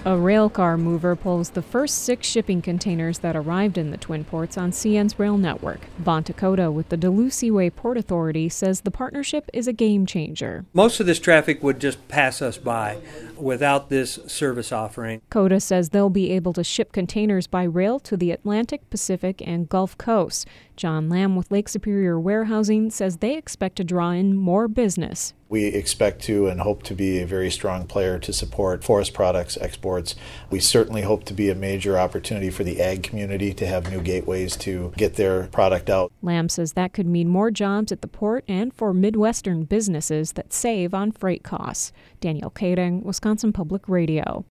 A railcar mover pulls the first 6 shipping containers that arrived in the Twin Ports on CN's rail network. Vaughn Takota with the Duluth Seaway Port Authority says the partnership is a game changer. Most of this traffic would just pass us by without this service offering. Coda says they'll be able to ship containers by rail to the Atlantic, Pacific, and Gulf Coast. John Lamb with Lake Superior Warehousing says they expect to draw in more business. We expect to and hope to be a very strong player to support forest products exports. We certainly hope to be a major opportunity for the ag community to have new gateways to get their product out. Lamb says that could mean more jobs at the port and for Midwestern businesses that save on freight costs. Danielle Kading, Wisconsin Public Radio.